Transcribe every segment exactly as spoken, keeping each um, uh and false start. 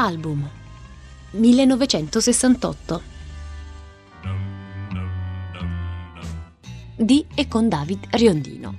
Album millenovecentosessantotto di e con David Riondino.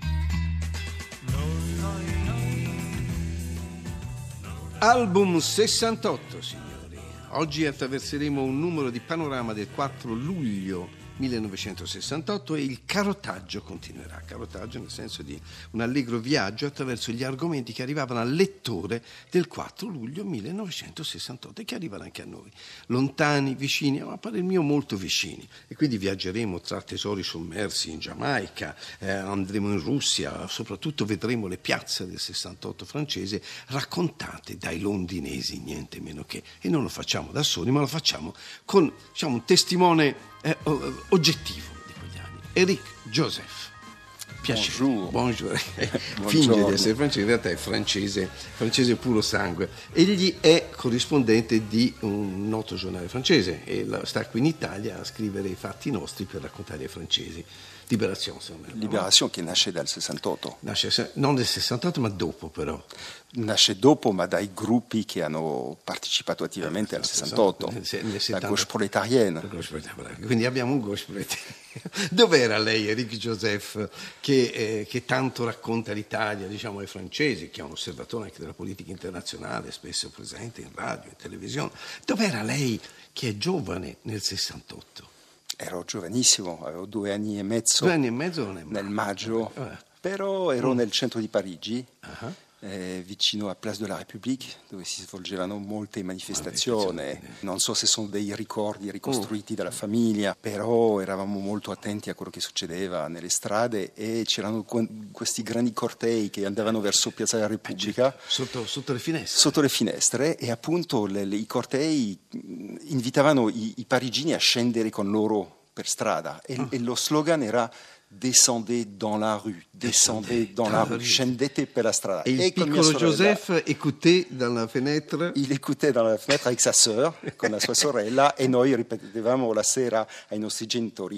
Album sessantotto, signori. Oggi attraverseremo un numero di Panorama del quattro luglio millenovecentosessantotto e il carotaggio continuerà. Carotaggio nel senso di un allegro viaggio attraverso gli argomenti che arrivavano al lettore del quattro luglio millenovecentosessantotto e che arrivano anche a noi, lontani, vicini, ma a parer mio molto vicini. E quindi viaggeremo tra tesori sommersi in Giamaica, eh, andremo in Russia, soprattutto vedremo le piazze del sessantotto francese raccontate dai londinesi, niente meno che. E non lo facciamo da soli, ma lo facciamo con, diciamo, un testimone Eh, oggettivo di quegli anni, Éric Joseph. Piacere. Bonjour. Bonjour. Finge di essere francese, in realtà è francese, francese puro sangue. Egli è corrispondente di un noto giornale francese e sta qui in Italia a scrivere i fatti nostri per raccontare ai francesi. Libération, insomma. Libération che nasce dal sessantotto. Nasce non nel sessantotto, ma dopo però. Nasce dopo, ma dai gruppi che hanno partecipato attivamente al sessantotto. Nel, nel la gauche prolétarienne. Quindi abbiamo un gauche prolétarienne. Dov'era lei, Éric Joseph, che, eh, che tanto racconta l'Italia, diciamo, ai francesi, che è un osservatore anche della politica internazionale, spesso presente in radio, in televisione. Dov'era lei, che è giovane, nel sessantotto? Ero giovanissimo, avevo due anni e mezzo. Due anni e mezzo non è nel maggio, eh. però ero mm. nel centro di Parigi, uh-huh. eh, vicino a Place de la République, dove si svolgevano molte manifestazioni. Non so se sono dei ricordi ricostruiti uh. dalla famiglia, però eravamo molto attenti a quello che succedeva nelle strade e c'erano questi grandi cortei che andavano verso Piazza della Repubblica. Sotto, sotto le finestre? Sotto le finestre, e appunto le, le, i cortei invitavano i, i parigini a scendere con loro per strada e, oh. e lo slogan era "Descendez dans la rue, descendez dans la rue", scendete per la strada. E il e piccolo sorella, Joseph écoutait dalla finestra? Il écoutait dalla finestra avec sa sœur, con la sua sorella, e noi ripetevamo la sera ai nostri genitori: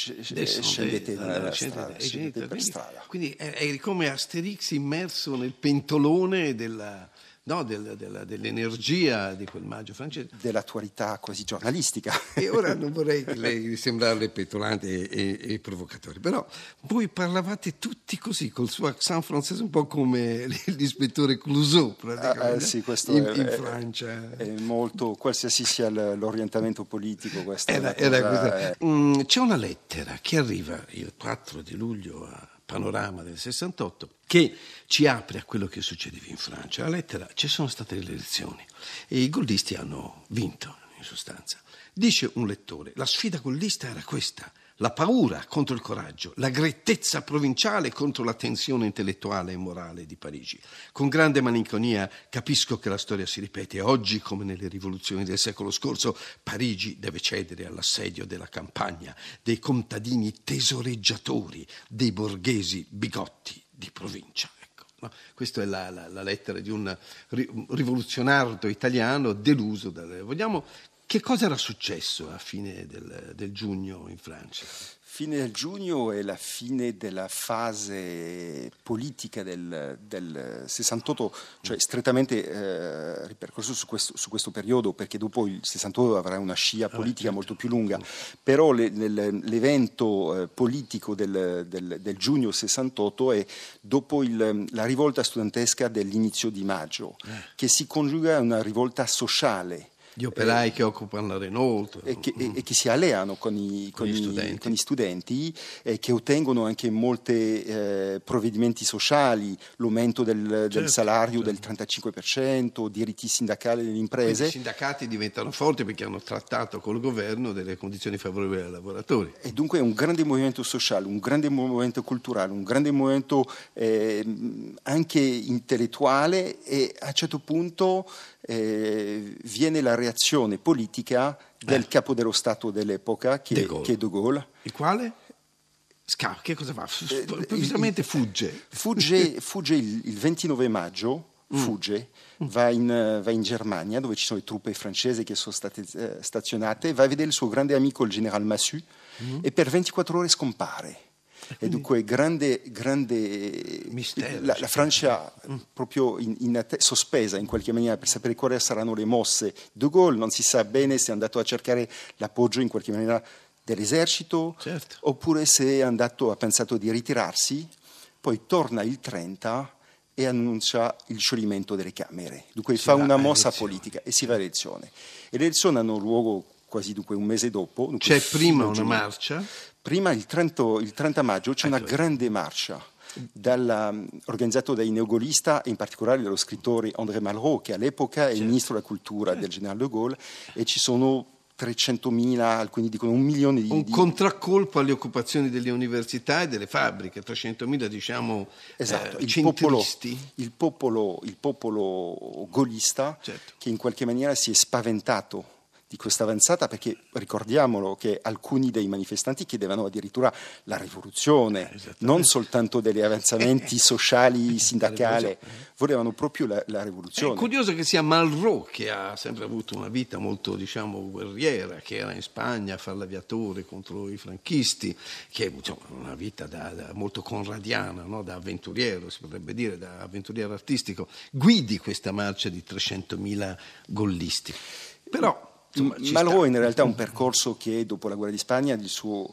scendete nella strada, scendete per strada. Quindi è come Asterix immerso nel pentolone della... No, del, del, dell'energia di quel maggio francese. Dell'attualità quasi giornalistica. E ora non vorrei che lei sembrarle petulante e, e, e provocatori, però voi parlavate tutti così, col suo accent francese, un po' come l'ispettore Clouseau, praticamente, ah, eh, sì, questo in, è, in Francia. È molto, qualsiasi sia l'orientamento politico, questa era, è una cosa, era è... mm, c'è una lettera che arriva il quattro di luglio a Panorama del sessantotto, che ci apre a quello che succedeva in Francia. La lettera: ci sono state le elezioni e i gollisti hanno vinto, in sostanza. Dice un lettore: la sfida gollista era questa: la paura contro il coraggio, la grettezza provinciale contro la tensione intellettuale e morale di Parigi. Con grande malinconia capisco che la storia si ripete. Oggi, come nelle rivoluzioni del secolo scorso, Parigi deve cedere all'assedio della campagna, dei contadini tesoreggiatori, dei borghesi bigotti di provincia. Ecco, no? Questa è la, la, la lettera di un rivoluzionario italiano deluso. Dalle... Vogliamo... Che cosa era successo a fine del, del giugno in Francia? Fine del giugno è la fine della fase politica del, del sessantotto, cioè strettamente eh, ripercorso su questo, su questo periodo, perché dopo il sessantotto avrà una scia politica molto più lunga, però le, le, l'evento eh, politico del, del, del giugno sessantotto è dopo il, la rivolta studentesca dell'inizio di maggio, che si congiunga a una rivolta sociale. Gli operai eh, che occupano la Renault e che, e, e che si alleano con i, con con gli i, studenti, con gli studenti e che ottengono anche molti eh, provvedimenti sociali, l'aumento del, del certo, salario certo. del trentacinque per cento, diritti sindacali delle imprese. Quindi i sindacati diventano forti perché hanno trattato col governo delle condizioni favorevoli ai lavoratori. E dunque è un grande movimento sociale, un grande movimento culturale, un grande movimento eh, anche intellettuale, e a un certo punto Eh, viene la reazione politica del eh. capo dello Stato dell'epoca, che, De che è De Gaulle. Il quale? Scappa, che cosa fa? Improvvisamente fugge. Fugge, fugge il, il ventinove maggio, fugge, mm. va, in, va in Germania, dove ci sono le truppe francesi che sono state eh, stazionate, va a vedere il suo grande amico, il generale Massu, mm. e per ventiquattro ore scompare. E dunque grande, grande mistero, la, la Francia mm. proprio in, in att- sospesa in qualche maniera per sapere quali saranno le mosse. De Gaulle non si sa bene se è andato a cercare l'appoggio in qualche maniera dell'esercito, certo. oppure se è andato, ha pensato di ritirarsi, poi torna il trenta e annuncia il scioglimento delle Camere. Dunque si fa una mossa elezione. politica e si va a elezione. E le elezioni hanno luogo quasi dunque un mese dopo. Dunque C'è prima una giugno. marcia. Prima il trenta, il trenta maggio c'è ecco. una grande marcia dalla, organizzato dai neogolista e in particolare dallo scrittore André Malraux, che all'epoca è certo. il ministro della cultura certo. del generale de Gaulle, e ci sono trecentomila, alcuni dicono un milione di... Un di... contraccolpo alle occupazioni delle università e delle fabbriche, trecentomila diciamo esatto. eh, il, centristi. popolo, il, popolo, il popolo gaullista certo. che in qualche maniera si è spaventato di questa avanzata, perché ricordiamolo che alcuni dei manifestanti chiedevano addirittura la rivoluzione, eh, non soltanto degli avanzamenti sociali, sindacali, volevano proprio la, la rivoluzione. È curioso che sia Malraux, che ha sempre avuto una vita molto, diciamo, guerriera, che era in Spagna a fare l'aviatore contro i franchisti, che ha insomma, una vita da, da molto conradiana, no? Da avventuriero, si potrebbe dire, da avventuriero artistico, guidi questa marcia di trecentomila gollisti. Però Malraux in realtà è un percorso che dopo la guerra di Spagna, il suo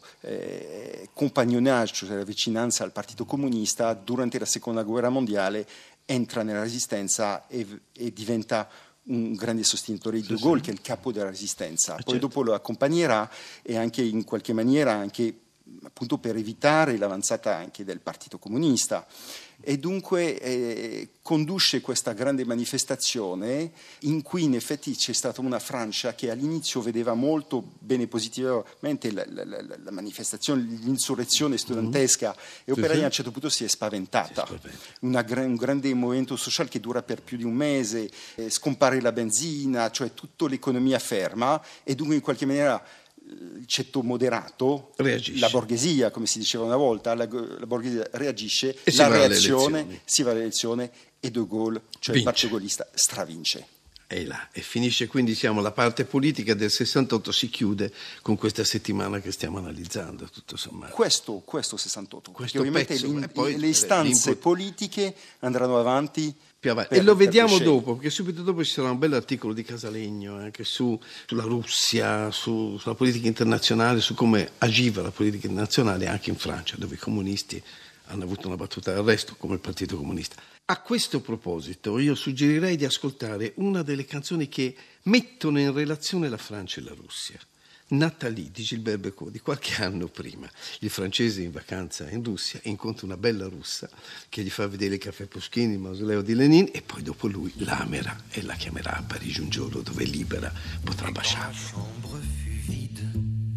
eh, compagnonage, cioè la vicinanza al Partito Comunista, durante la seconda guerra mondiale entra nella resistenza e, e diventa un grande sostenitore di De Gaulle, sì, che è il capo della resistenza. Poi certo. dopo lo accompagnerà e anche in qualche maniera anche appunto per evitare l'avanzata anche del Partito Comunista. E dunque eh, conduce questa grande manifestazione in cui in effetti c'è stata una Francia che all'inizio vedeva molto bene positivamente la, la, la, la manifestazione, l'insurrezione studentesca, mm-hmm. e Operaia sì, a un certo punto si è spaventata. Si è Una, un grande movimento sociale che dura per più di un mese, eh, scompare la benzina, cioè tutta l'economia ferma, e dunque in qualche maniera il ceto moderato, reagisce. La borghesia, come si diceva una volta, la, la borghesia reagisce, e la reazione, si va all'elezione e De Gaulle, cioè vince. Il partito gaullista, stravince. E là, e finisce quindi, siamo la parte politica del sessantotto si chiude con questa settimana che stiamo analizzando, tutto sommato. Questo, questo sessantotto, questo ovviamente pezzo, le, poi le istanze l'input. politiche andranno avanti. Per, e lo vediamo dopo, perché subito dopo ci sarà un bel articolo di Casalegno anche su, sulla Russia, su, sulla politica internazionale, su come agiva la politica internazionale anche in Francia, dove i comunisti hanno avuto una battuta d'arresto come il Partito Comunista. A questo proposito io suggerirei di ascoltare una delle canzoni che mettono in relazione la Francia e la Russia. Nathalie di Gilbert Bécaud, di qualche anno prima. Il francese in vacanza in Russia incontra una bella russa che gli fa vedere il caffè Pushkin, il mausoleo di Lenin, e poi dopo lui l'amerà e la chiamerà a Parigi un giorno dove libera potrà baciarlo. La chambre fut vide,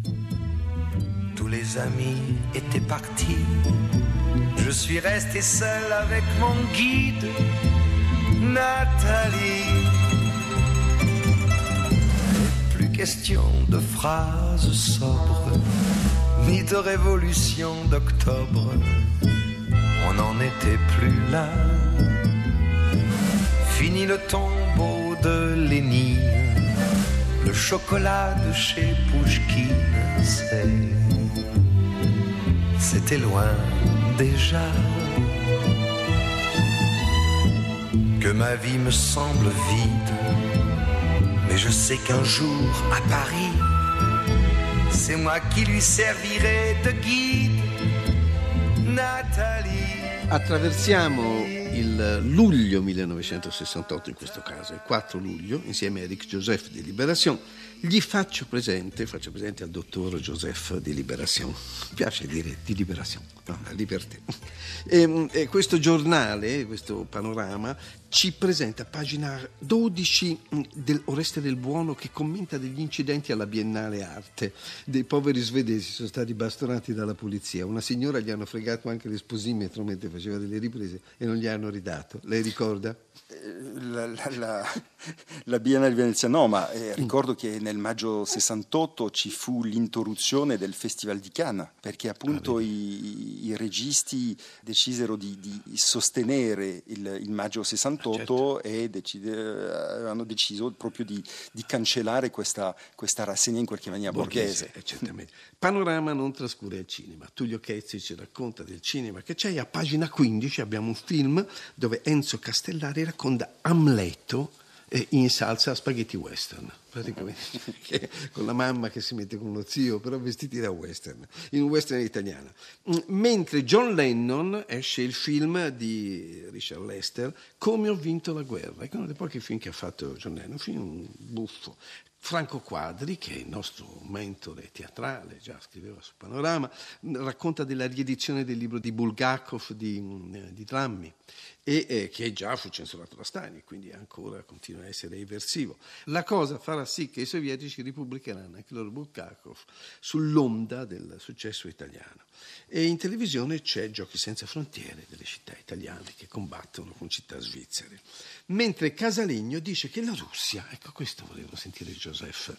tous les amis étaient partis, je suis resté seul avec mon guide, Nathalie. Question de phrases sobres, ni de révolution d'octobre, on n'en était plus là. Fini le tombeau de Lénine, le chocolat de chez Pouchkine, c'est, c'était loin déjà. Que ma vie me semble vide, mais je sais qu'un jour, à Paris, c'est moi qui lui servirai de guide, Nathalie. Attraversiamo il luglio millenovecentosessantotto, in questo caso, il quattro luglio, insieme a Eric Joseph di Libération. Gli faccio presente, faccio presente al dottor Joseph di Libération, mi piace dire di Libération, no, la libertà. E, e questo giornale, questo panorama, ci presenta pagina dodici del Oreste del Buono, che commenta degli incidenti alla Biennale Arte. Dei poveri svedesi sono stati bastonati dalla polizia. Una signora gli hanno fregato anche l'esposimetro mentre faceva delle riprese e non gli hanno hanno ridato, lei ricorda? La, la, la, la Biennale Venezia no, ma eh, ricordo che nel maggio sessantotto ci fu l'interruzione del Festival di Cannes, perché appunto ah, i, i registi decisero di, di sostenere il, il maggio sessantotto ah, certo. e decide, hanno deciso proprio di, di cancellare questa, questa rassegna in qualche maniera borghese. borghese. Certamente. Panorama non trascura il cinema. Tullio Chezzi ci racconta del cinema che c'è. A pagina quindici abbiamo un film dove Enzo Castellari racconta Amleto eh, in salsa a spaghetti western, praticamente, che, con la mamma che si mette con uno zio, però vestiti da western, in un western italiano. Mentre John Lennon esce il film di Richard Lester, Come ho vinto la guerra, che è uno dei pochi film che ha fatto John Lennon, un film buffo. Franco Quadri, che è il nostro mentore teatrale, già scriveva su Panorama, racconta della riedizione del libro di Bulgakov di, di drammi, e eh, che già fu censurato da Stalin, quindi ancora continua a essere eversivo. La cosa farà sì che i sovietici ripubblicheranno anche il loro Bulgakov sull'onda del successo italiano. E in televisione c'è Giochi senza frontiere delle città italiane che combattono con città svizzere. Mentre Casalegno dice che la Russia, ecco questo volevo sentire Joseph,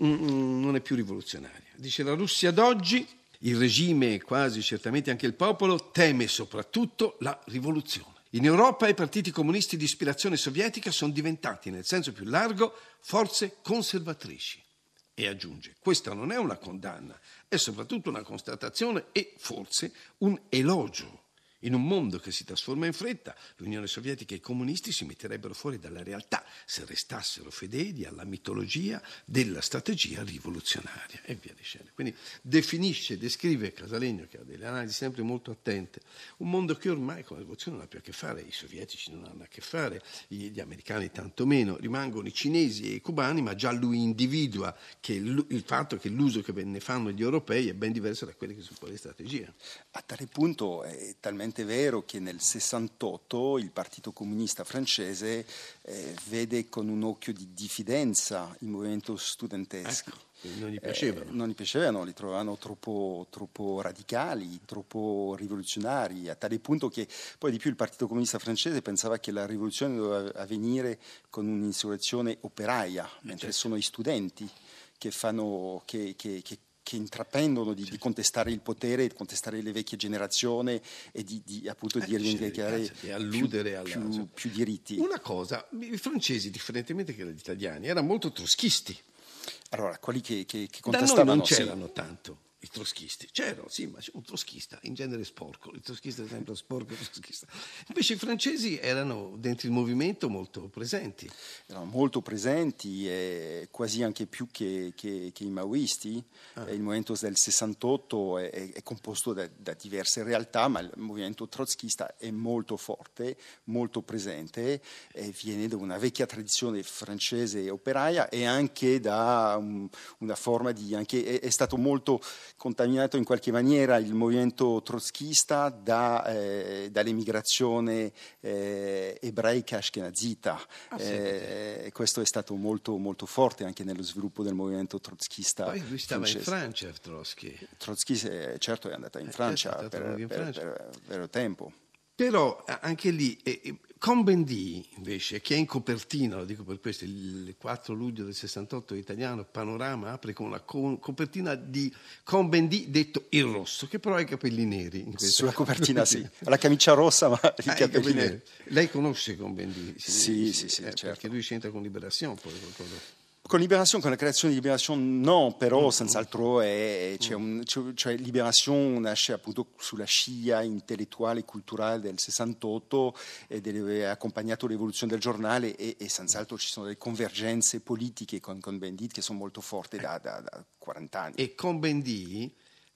mm, non è più rivoluzionaria. Dice la Russia d'oggi, il regime, quasi certamente anche il popolo, teme soprattutto la rivoluzione. In Europa i partiti comunisti di ispirazione sovietica sono diventati, nel senso più largo, forze conservatrici. E aggiunge, questa non è una condanna, è soprattutto una constatazione e forse un elogio. In un mondo che si trasforma in fretta, l'Unione Sovietica e i comunisti si metterebbero fuori dalla realtà se restassero fedeli alla mitologia della strategia rivoluzionaria e via dicendo. Quindi definisce, descrive Casalegno, che ha delle analisi sempre molto attente, un mondo che ormai con la rivoluzione non ha più a che fare, i sovietici non hanno a che fare, gli americani tantomeno, rimangono i cinesi e i cubani, ma già lui individua che il, il fatto che l'uso che ne fanno gli europei è ben diverso da quelle che sono poi le strategie. A tale punto è talmente È vero che nel sessantotto il Partito Comunista francese eh, vede con un occhio di diffidenza il movimento studentesco. Ecco, non gli piacevano. Eh, non gli piacevano, li trovavano troppo, troppo radicali, troppo rivoluzionari, a tale punto che poi di più il Partito Comunista francese pensava che la rivoluzione doveva avvenire con un'insurrezione operaia, eh, mentre certo. sono i studenti che fanno che, che, che che intraprendono di, sì. di contestare il potere, di contestare le vecchie generazioni e di, di appunto eh, di rivendicare di alludere più, alla, più, più diritti. Una cosa, i francesi, differentemente che gli italiani, erano molto trotskisti. Allora, quelli che, che, che Da contestavano... noi non c'erano sì. tanto i trotskisti. C'erano, sì, ma c'è un trotskista, in genere sporco. Il trotskista è sempre sporco trotskista. Invece i francesi erano dentro il movimento molto presenti. Erano molto presenti, e quasi anche più che, che, che i maoisti. Ah. Il movimento del sessantotto è, è, è composto da, da diverse realtà, ma il movimento trotskista è molto forte, molto presente, e viene da una vecchia tradizione francese operaia e anche da un, una forma di... Anche, è, è stato molto... contaminato in qualche maniera il movimento trotskista da, eh, dall'emigrazione eh, ebraica ashkenazita. Ah, sì, eh, e questo è stato molto, molto forte anche nello sviluppo del movimento trotskista. Poi lui stava francese. in Francia, Trotsky. Trotsky eh, certo è andata in eh, Francia certo, per, in per, Francia. per, per vero tempo. Però anche lì, eh, Cohn-Bendit invece, che è in copertina, lo dico per questo, il quattro luglio del sessantotto italiano, Panorama apre con la co- copertina di Cohn-Bendit detto il rosso, che però ha i capelli neri. In Sulla copertina sì, la camicia rossa ma i ah, capelli, capelli neri. Lei conosce Cohn-Bendit? Sì, sì, sì, sì eh, certo. Perché lui c'entra con Libération poi qualcosa. Con Libération, con la creazione di Libération no, però mm. senz'altro è, c'è un, c'è, cioè Libération nasce appunto sulla scia intellettuale e culturale del sessantotto ed è accompagnato l'evoluzione del giornale e, e senz'altro ci sono delle convergenze politiche con Cohn-Bendit che sono molto forti da, da, da quaranta anni. E Cohn-Bendit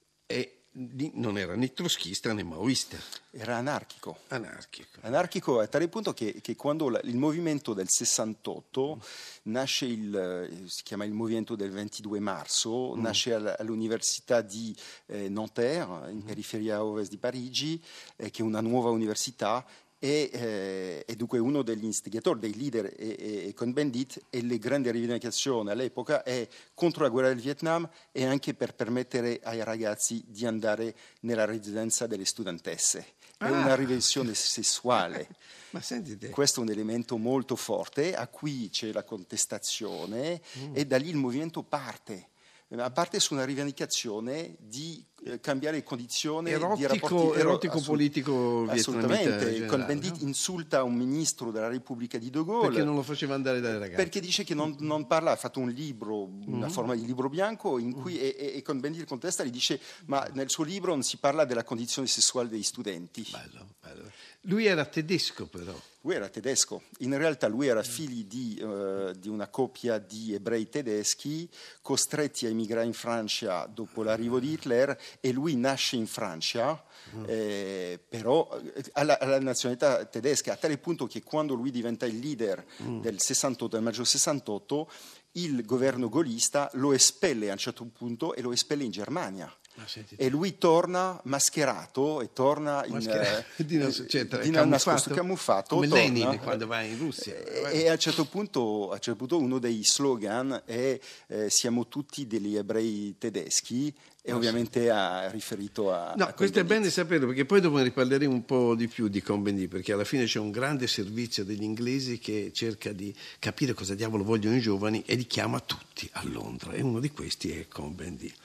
è non era né trotskista né maoista. Era anarchico. Anarchico. Anarchico a tale punto che, che quando la, il movimento del sessantotto mm. nasce, il, si chiama il movimento del ventidue marzo, mm. nasce all, all'università di eh, Nanterre, in mm. periferia ovest di Parigi, eh, che è una nuova università, e, eh, e dunque uno degli instigatori, dei leader e, e, e Cohn-Bendit, e le grandi rivendicazioni all'epoca è contro la guerra del Vietnam e anche per permettere ai ragazzi di andare nella residenza delle studentesse. è una rivenzione sessuale. Ma sentite. Questo è un elemento molto forte, a cui c'è la contestazione mm. e da lì il movimento parte. A parte su una rivendicazione di eh, cambiare le condizioni erotico, di rapporti erotico assolut- politico assolutamente. Cohn-Bendit no? insulta un ministro della Repubblica di De Gaulle perché non lo faceva andare dalle ragazze, perché dice che non, non parla, ha fatto un libro, una mm. forma di libro bianco in cui mm. e, e Cohn-Bendit contesta, gli dice ma nel suo libro non si parla della condizione sessuale degli studenti. Bello, bello. Lui era tedesco però. Lui era tedesco, in realtà lui era figlio di, uh, di una coppia di ebrei tedeschi costretti a emigrare in Francia dopo l'arrivo di Hitler, e lui nasce in Francia, mm. eh, però ha la, ha la nazionalità tedesca, a tale punto che quando lui diventa il leader mm. del sessantotto, del maggio sessantotto, il governo gaulista lo espelle a un certo punto e lo espelle in Germania. E lui torna mascherato e torna in Maschera, eh, di nas- cioè, di nascosto, camuffato, come torna, Lenin quando va in Russia. E, e a un certo punto, a un certo punto uno dei slogan è eh, siamo tutti degli ebrei tedeschi, e no, ovviamente sì. ha riferito a no, a questo è bene saperlo, perché poi dopo ne riparleremo un po' di più di Cohn-Bendit, perché alla fine c'è un grande servizio degli inglesi che cerca di capire cosa diavolo vogliono i giovani e li chiama tutti a Londra, e uno di questi è Cohn-Bendit.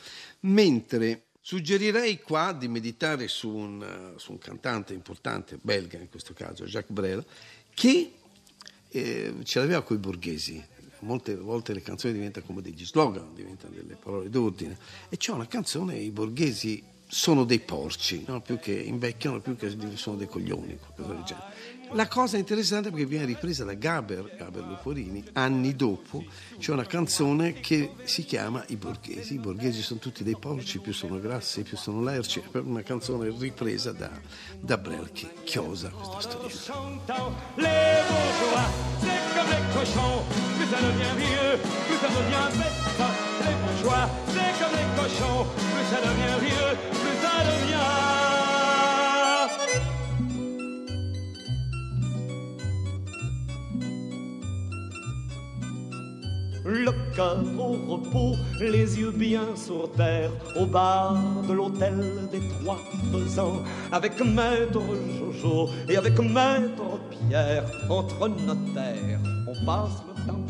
Mentre suggerirei qua di meditare su un, su un cantante importante, belga in questo caso, Jacques Brel, che eh, ce l'aveva coi borghesi. Molte volte le canzoni diventano come degli slogan, diventano delle parole d'ordine, e c'è una canzone, i borghesi sono dei porci, no? Più che invecchiano, più che sono dei coglioni, qualcosa del genere. La cosa interessante è perché viene ripresa da Gaber, Gaber Luporini, anni dopo, c'è una canzone che si chiama I borghesi. I borghesi sono tutti dei porci, più sono grassi, più sono lerci. È una canzone ripresa da, da Brel che chiosa questa storia. Les bourgeois, c'est comme les cochons, plus ça devient vieux, plus ça devient bête. Les bourgeois, c'est comme les cochons, plus ça devient vieux, plus ça devient... Le cœur au repos, les yeux bien sur terre, au bar de l'hôtel des Trois Faisans, avec maître Jojo et avec maître Pierre, entre notaires, on passe le temps.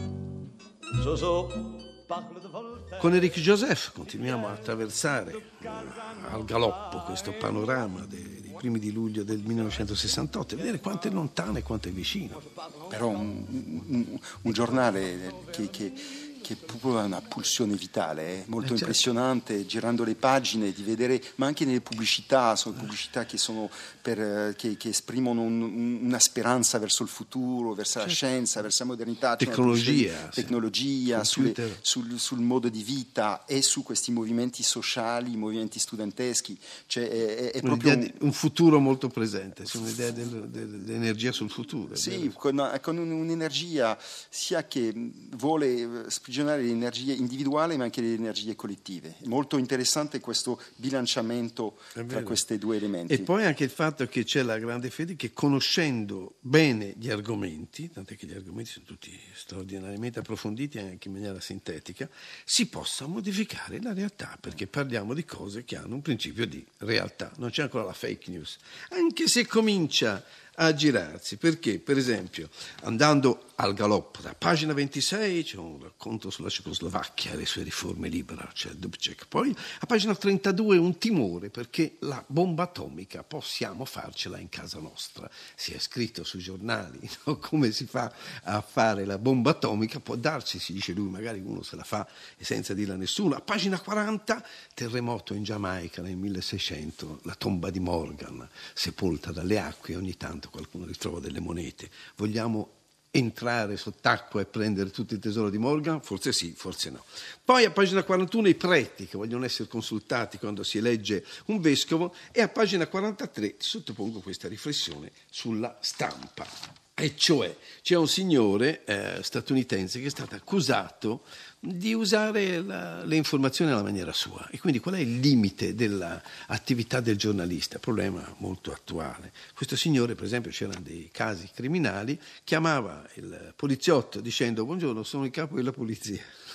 Jojo parle de Voltaire. Con Éric Joseph continuiamo a attraversare eh, al galoppo questo panorama dei, dei primi di luglio del millenovecentosessantotto e vedere quanto è lontano e quanto è vicino. Però un, un, un giornale che, che, che proprio ha una pulsione vitale, eh? molto eh, certo. impressionante, girando le pagine, di vedere, ma anche nelle pubblicità, sono pubblicità che, sono per, che, che esprimono un, una speranza verso il futuro, verso certo. la scienza, verso la modernità, tecnologia, sì. tecnologia sulle, sul, sul modo di vita e su questi movimenti sociali, movimenti studenteschi. Cioè, è, è proprio un, un futuro molto presente, c'è un'idea del, del, dell'energia sul futuro. Sì, con, con un'energia sia che vuole sprigionare l'energia individuale ma anche le energie collettive. È molto interessante questo bilanciamento tra questi due elementi. E poi anche il fatto che c'è la grande fede che, conoscendo bene gli argomenti, tant'è che gli argomenti sono tutti straordinariamente approfonditi anche in maniera sintetica, si possa modificare la realtà, perché parliamo di cose che hanno un principio di realtà. Non c'è ancora la fake news, anche se comincia a girarsi, perché per esempio andando al galoppo da pagina ventisei c'è un racconto sulla Cecoslovacchia e le sue riforme libere, c'è Dubček, poi a pagina trentadue un timore perché la bomba atomica possiamo farcela in casa nostra, si è scritto sui giornali, no? Come si fa a fare la bomba atomica, può darsi, si dice lui, magari uno se la fa e senza dirla a nessuno. A pagina quaranta terremoto in Giamaica nel milleseicento, la tomba di Morgan sepolta dalle acque, ogni tanto qualcuno ritrova delle monete. Vogliamo entrare sott'acqua e prendere tutto il tesoro di Morgan? Forse sì, forse no. Poi a pagina quarantuno i preti che vogliono essere consultati quando si elegge un vescovo, e a pagina quarantatré ti sottopongo questa riflessione sulla stampa. E cioè c'è un signore eh, statunitense che è stato accusato di usare la, le informazioni alla maniera sua. E quindi qual è il limite dell'attività del giornalista? Problema molto attuale. Questo signore, per esempio, c'erano dei casi criminali, chiamava il poliziotto dicendo: buongiorno, sono il capo della polizia.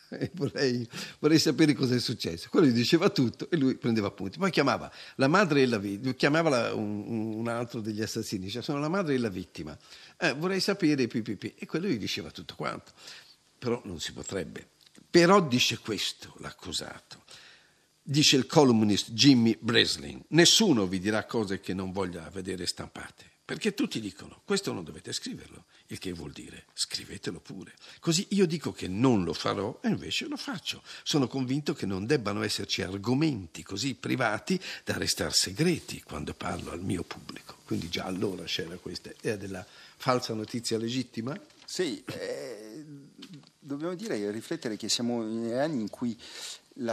e vorrei, vorrei sapere cosa è successo. Quello gli diceva tutto e lui prendeva appunti. Poi chiamava la madre e la vittima, chiamava la, un, un altro degli assassini, diceva sono la madre e la vittima, eh, vorrei sapere pi, pi, pi. E quello gli diceva tutto quanto. Però non si potrebbe. Però dice questo l'accusato, dice il columnist Jimmy Breslin: nessuno vi dirà cose che non voglia vedere stampate, perché tutti dicono questo non dovete scriverlo, il che vuol dire scrivetelo pure. Così io dico che non lo farò e invece lo faccio. Sono convinto che non debbano esserci argomenti così privati da restar segreti quando parlo al mio pubblico. Quindi già allora c'era questa idea della falsa notizia legittima. Sì, eh, dobbiamo dire, riflettere che siamo in anni in cui la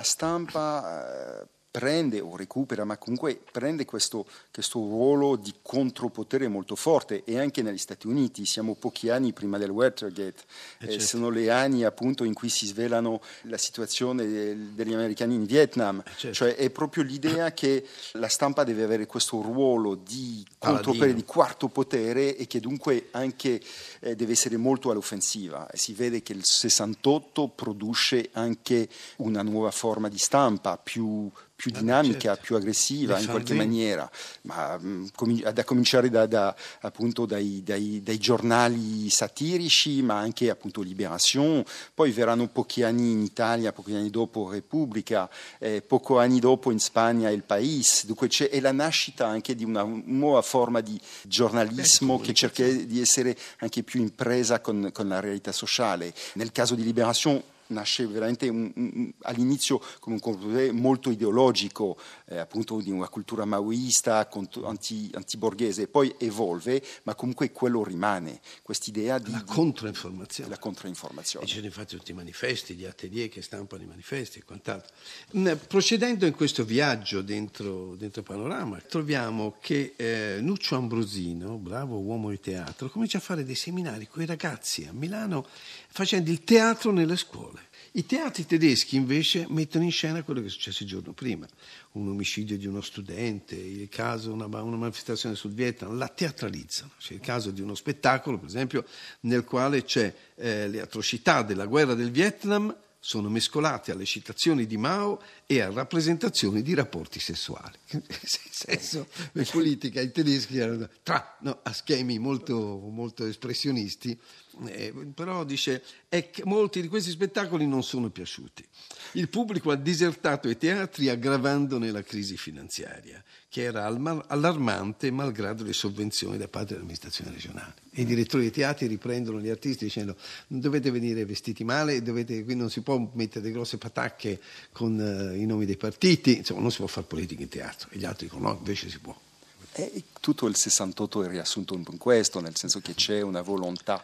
stampa eh, prende o recupera, ma comunque prende questo, questo ruolo di contropotere molto forte, e anche negli Stati Uniti siamo pochi anni prima del Watergate, eh, certo. Sono le anni appunto in cui si svelano la situazione de, degli americani in Vietnam, certo. Cioè è proprio l'idea che la stampa deve avere questo ruolo di contropotere, di quarto potere, e che dunque anche eh, deve essere molto all'offensiva. Si vede che il sessantotto produce anche una nuova forma di stampa più più dinamica, certo. Più aggressiva in qualche maniera, ma mh, da cominciare da, da, appunto dai, dai, dai giornali satirici, ma anche appunto Libération. Poi verranno pochi anni in Italia, pochi anni dopo Repubblica, eh, poco anni dopo in Spagna El País. Dunque c'è è la nascita anche di una nuova forma di giornalismo che cerca di essere anche più in presa con, con la realtà sociale. Nel caso di Libération nasce veramente un, un, all'inizio come un contropotere molto ideologico, eh, appunto di una cultura maoista, anti, antiborghese, poi evolve, ma comunque quello rimane, quest'idea di... La controinformazione. La controinformazione. E ci sono infatti tutti i manifesti, gli atelier che stampano i manifesti e quant'altro. Procedendo in questo viaggio dentro, dentro Panorama, troviamo che eh, Nuccio Ambrosino, bravo uomo di teatro, comincia a fare dei seminari con i ragazzi a Milano, facendo il teatro nelle scuole. I teatri tedeschi invece mettono in scena quello che è successo il giorno prima, un omicidio di uno studente, il caso una, una manifestazione sul Vietnam, la teatralizzano. C'è il caso di uno spettacolo, per esempio, nel quale c'è eh, le atrocità della guerra del Vietnam sono mescolate alle citazioni di Mao e a rappresentazioni di rapporti sessuali. Nel senso, le politiche i tedeschi erano tra, no, a schemi molto, molto espressionisti, eh, però dice è che molti di questi spettacoli non sono piaciuti. Il pubblico ha disertato i teatri aggravandone la crisi finanziaria, che era allarmante malgrado le sovvenzioni da parte dell'amministrazione regionale. E i direttori dei teatri riprendono gli artisti dicendo non dovete venire vestiti male, dovete, qui non si può mettere delle grosse patacche con uh, i nomi dei partiti, insomma non si può fare politica in teatro. E gli altri dicono no, invece si può. E tutto il sessantotto è riassunto in questo, nel senso che c'è una volontà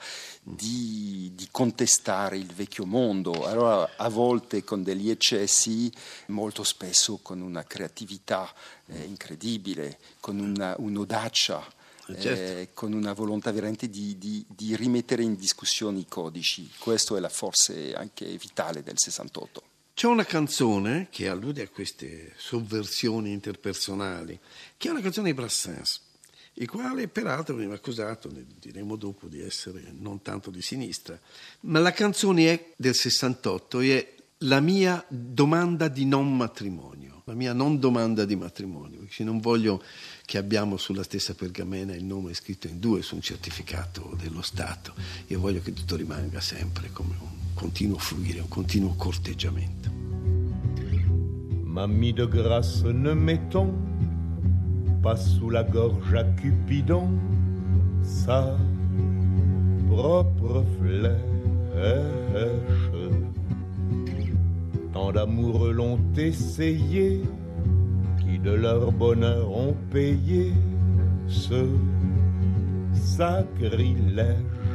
di, di contestare il vecchio mondo, allora a volte con degli eccessi, molto spesso con una creatività eh, incredibile, con una, un'audacia, certo. eh, con una volontà veramente di, di, di rimettere in discussione i codici. Questo è la forza anche vitale del sessantotto. C'è una canzone che allude a queste sovversioni interpersonali, che è una canzone di Brassens, il quale peraltro veniva accusato, ne diremo dopo, di essere non tanto di sinistra, ma la canzone è del sessantotto e è la mia domanda di non matrimonio, la mia non domanda di matrimonio, perché non voglio che abbiamo sulla stessa pergamena il nome scritto in due su un certificato dello Stato, io voglio che tutto rimanga sempre come un continuo fluire, un continuo corteggiamento. Mamie de grâce, ne mettons pas sous la gorge à Cupidon sa propre flèche. Tant d'amoureux l'ont essayé, qui de leur bonheur ont payé ce sacrilège.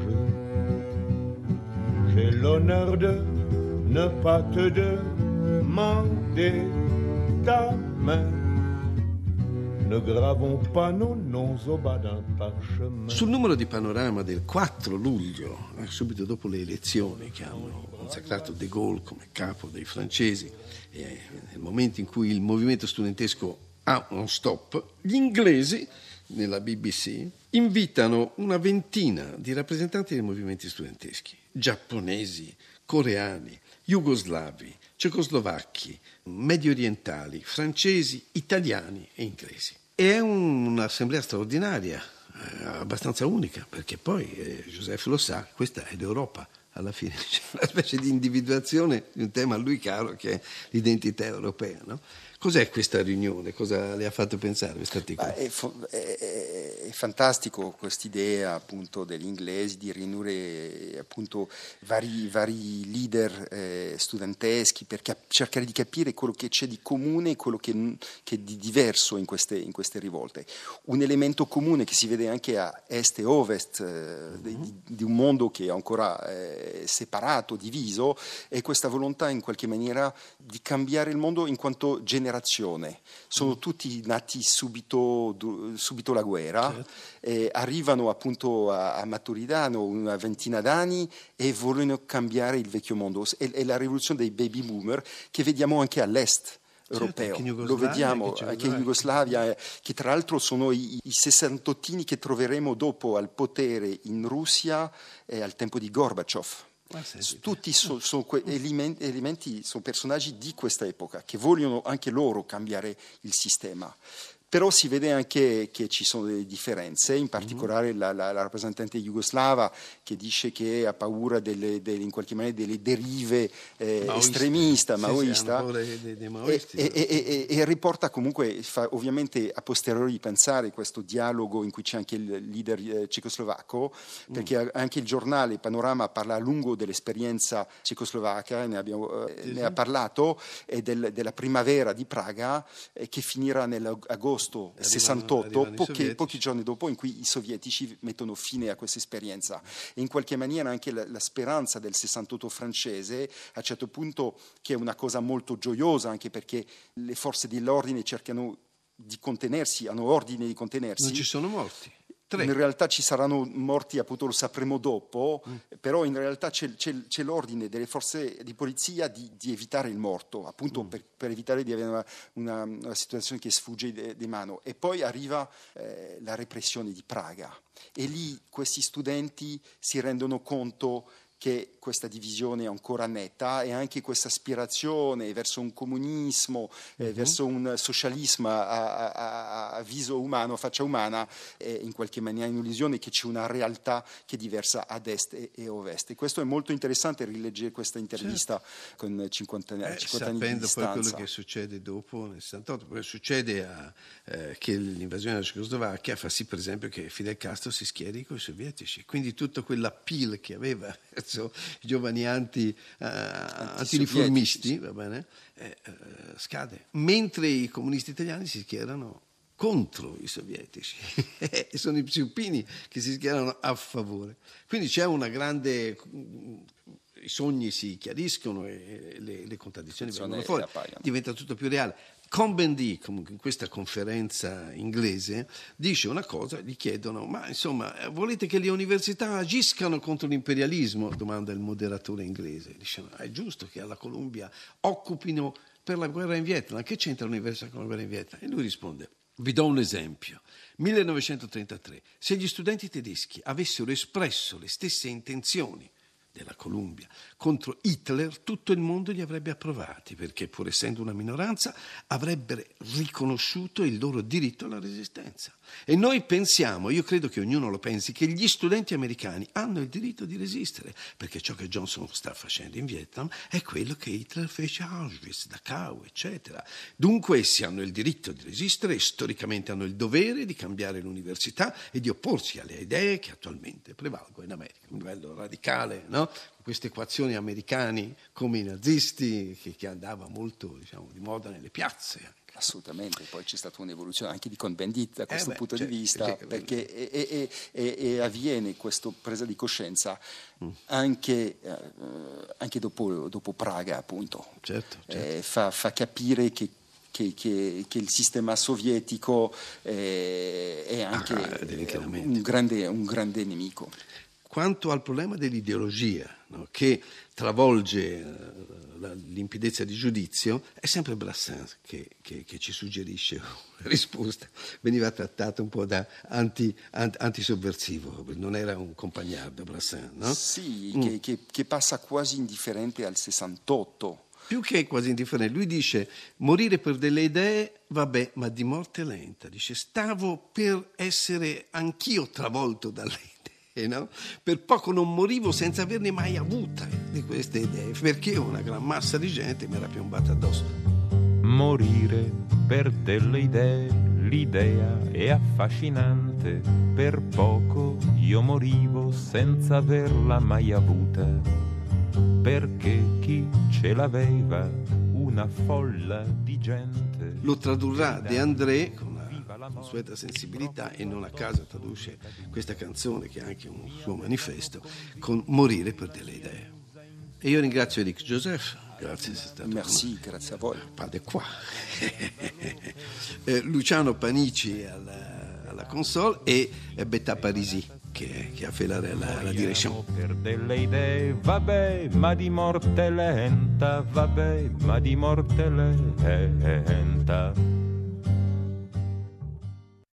J'ai l'honneur de ne pas te demander ta main. Ne gravons pas nos noms au bas d'un parchemin. Sul numero di Panorama del quattro luglio, eh, subito dopo le elezioni che hanno consacrato De Gaulle come capo dei francesi, e eh, nel momento in cui il movimento studentesco ha uno stop, gli inglesi, nella B B C, invitano una ventina di rappresentanti dei movimenti studenteschi, giapponesi, coreani, jugoslavi, cecoslovacchi, medio orientali, francesi, italiani e inglesi. È un'assemblea straordinaria, eh, abbastanza unica, perché poi eh, Joseph lo sa, questa è l'Europa. Alla fine c'è una specie di individuazione di un tema a lui caro che è l'identità europea, no? Cos'è questa riunione? Cosa le ha fatto pensare questo articolo? È, è, è fantastico quest'idea appunto degli inglesi di riunire appunto vari, vari leader eh, studenteschi per cap- cercare di capire quello che c'è di comune e quello che, che è di diverso in queste, in queste rivolte. Un elemento comune che si vede anche a est e ovest eh, mm-hmm. di, di un mondo che è ancora eh, separato, diviso, è questa volontà in qualche maniera di cambiare il mondo in quanto generazione. Sono tutti nati subito, subito la guerra, certo. e arrivano appunto a, a maturità, hanno una ventina d'anni e vogliono cambiare il vecchio mondo. È, è la rivoluzione dei baby boomer che vediamo anche all'est. Europeo, certo, lo vediamo anche in Jugoslavia, eh, che tra l'altro sono i, i sessantottini che troveremo dopo al potere in Russia eh, al tempo di Gorbaciov. Ah, tutti sono so elementi, elementi, sono personaggi di questa epoca che vogliono anche loro cambiare il sistema. Però si vede anche che ci sono delle differenze, in particolare la, la, la rappresentante jugoslava che dice che ha paura delle, delle, in qualche maniera delle derive eh, estremista, maoista, sì, sì, dei maoisti, e, e, e, e riporta comunque, fa ovviamente a posteriori pensare questo dialogo in cui c'è anche il leader eh, cecoslovacco, perché mm. anche il giornale Panorama parla a lungo dell'esperienza cecoslovacca, ne, abbiamo, eh, sì, ne sì. ha parlato, e del, della primavera di Praga eh, che finirà nell'agosto sessantotto, pochi, pochi giorni dopo, in cui i sovietici mettono fine a questa esperienza. E in qualche maniera anche la, la speranza del sessantotto francese, a un certo punto, che è una cosa molto gioiosa, anche perché le forze dell'ordine cercano di contenersi, hanno ordine di contenersi. Non ci sono morti. Tre. In realtà ci saranno morti, appunto lo sapremo dopo, mm. però in realtà c'è, c'è, c'è l'ordine delle forze di polizia di, di evitare il morto, appunto mm. per, per evitare di avere una, una, una situazione che sfugge di, di mano. E poi arriva eh, la repressione di Praga e lì questi studenti si rendono conto che questa divisione è ancora netta e anche questa aspirazione verso un comunismo, mm-hmm. eh, verso un socialismo a, a, a viso umano, a faccia umana, è in qualche maniera in illusione che c'è una realtà che è diversa ad est e, e ovest. E questo è molto interessante rileggere questa intervista, certo. con cinquanta, eh, cinquanta anni di distanza. Sapendo poi quello che succede dopo nel sessantotto, perché succede a, eh, che l'invasione della Cecoslovacchia fa sì per esempio che Fidel Castro si schieri con i sovietici, quindi tutto quell'appeal che aveva i giovani anti, uh, antiriformisti, va bene, eh, eh, scade, mentre i comunisti italiani si schierano contro i sovietici e sono i psiuppini che si schierano a favore. Quindi c'è una grande, i sogni si chiariscono e le, le contraddizioni vengono fuori, diventa tutto più reale. Cohn-Bendit, comunque in questa conferenza inglese, dice una cosa, gli chiedono: ma insomma, volete che le università agiscano contro l'imperialismo? Domanda il moderatore inglese. Dice: no, è giusto che alla Columbia occupino per la guerra in Vietnam. Che c'entra l'università con la guerra in Vietnam? E lui risponde: vi do un esempio. millenovecentotrentatré, se gli studenti tedeschi avessero espresso le stesse intenzioni della Columbia contro Hitler, tutto il mondo li avrebbe approvati, perché pur essendo una minoranza avrebbero riconosciuto il loro diritto alla resistenza. E noi pensiamo, io credo che ognuno lo pensi, che gli studenti americani hanno il diritto di resistere, perché ciò che Johnson sta facendo in Vietnam è quello che Hitler fece a Auschwitz, Dachau, eccetera. Dunque essi hanno il diritto di resistere e storicamente hanno il dovere di cambiare l'università e di opporsi alle idee che attualmente prevalgono in America, un livello radicale, no? Queste equazioni americani come i nazisti che, che andava molto, diciamo, di moda nelle piazze anche. Assolutamente, poi c'è stata un'evoluzione anche di Cohn-Bendit da questo eh beh, punto cioè, di vista, cioè, perché e, e, e, e avviene questa presa di coscienza mm. anche, eh, anche dopo, dopo Praga, appunto. Certo, certo. Eh, fa, fa capire che Che, che, che il sistema sovietico eh, è anche ah, un, grande, un grande nemico. quanto al problema dell'ideologia, no, che travolge uh, la, limpidezza di giudizio, è sempre Brassens che, che, che ci suggerisce una risposta. Veniva trattato un po' da anti, anti, antisovversivo, non era un compagnardo Brassens, no? Sì, mm. che, che, che passa quasi indifferente al sessantotto. Più che quasi indifferente, lui dice: morire per delle idee, vabbè, ma di morte lenta. Dice: stavo per essere anch'io travolto dalle idee, no? Per poco non morivo senza averne mai avuta di queste idee, perché una gran massa di gente mi era piombata addosso. Morire per delle idee, l'idea è affascinante. Per poco io morivo senza averla mai avuta. Perché chi ce l'aveva, una folla di gente. Lo tradurrà De André con una consueta sensibilità, e non a caso traduce questa canzone, che è anche un suo manifesto, con Morire per delle idee. E io ringrazio Éric Joseph, grazie di essere stato Merci, con... grazie a voi. Pas de quoi. eh, Luciano Panici alla, alla console e Betta Parisi che, che ha fatto la, la, la direzione. Per delle idee, vabbè, ma di morte lenta, vabbè, ma di morte lenta.